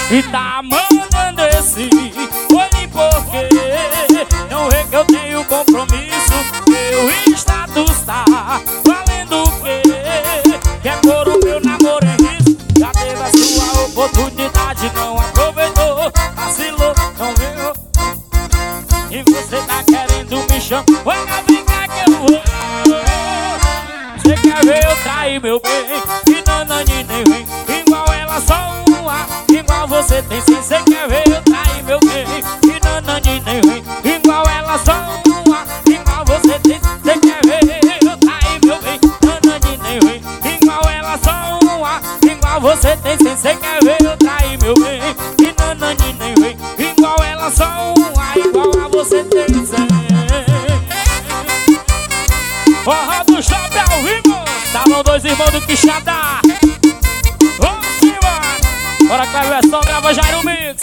E tá mandando esse olhe porque não vê que eu tenho compromisso. Meu status tá valendo o quê? Quer pôr o meu namoro em risco? Já teve a sua oportunidade, não aproveitou, vacilou, não veio. E você tá querendo me chamar, vai na brincar que eu vou. Você quer ver eu trair meu bem? E nanani nem vem, igual ela só uma, igual você tem sim. Você quer ver eu trair meu bem? E nanani nem vem, igual ela só uma, igual você tem. Você quer ver eu trair meu bem? Nanani nem vem, igual ela só uma, igual você tem sim. Você quer ver eu trair meu bem? E nanani nem vem, igual ela só uma, igual a você tem sim. Forró do Shopping ao vivo, estavam dois irmãos do Quixadá. Vamos embora, bora com a versão, grava Jairo Mix.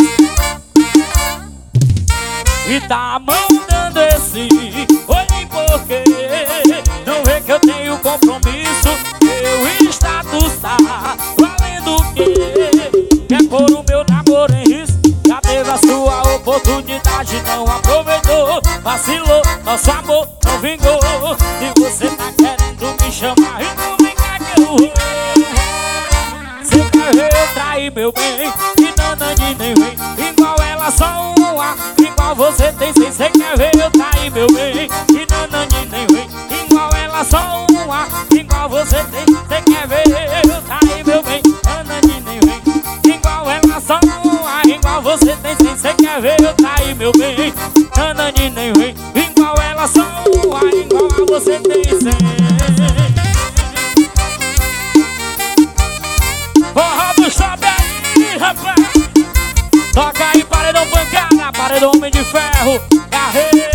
E tá mandando esse olhe porque não vê que eu tenho compromisso. Meu status tá valendo o quê? Quer pôr o meu namoro em risco? Já teve a sua oportunidade, não aproveitou, vacilou, nosso amor não vingou. E você tá querendo me chamar e não brincar que eu vou. Você quer ver eu trair meu bem? E nanani nem vem, igual ela só uma, igual você tem sim. Você quer ver eu trair meu bem? E nanani nem vem, igual ela só uma, igual você tem. Você quer ver eu trair meu bem? Nanani nem vem, igual ela só uma, igual você tem sim. Você quer ver eu trair meu bem? Nanani nem vem, igual ela só uma, igual a você tem sim. Forró do Shopping aí, rapaz. Toca aí, paredão pancada, paredão homem de ferro, carreira.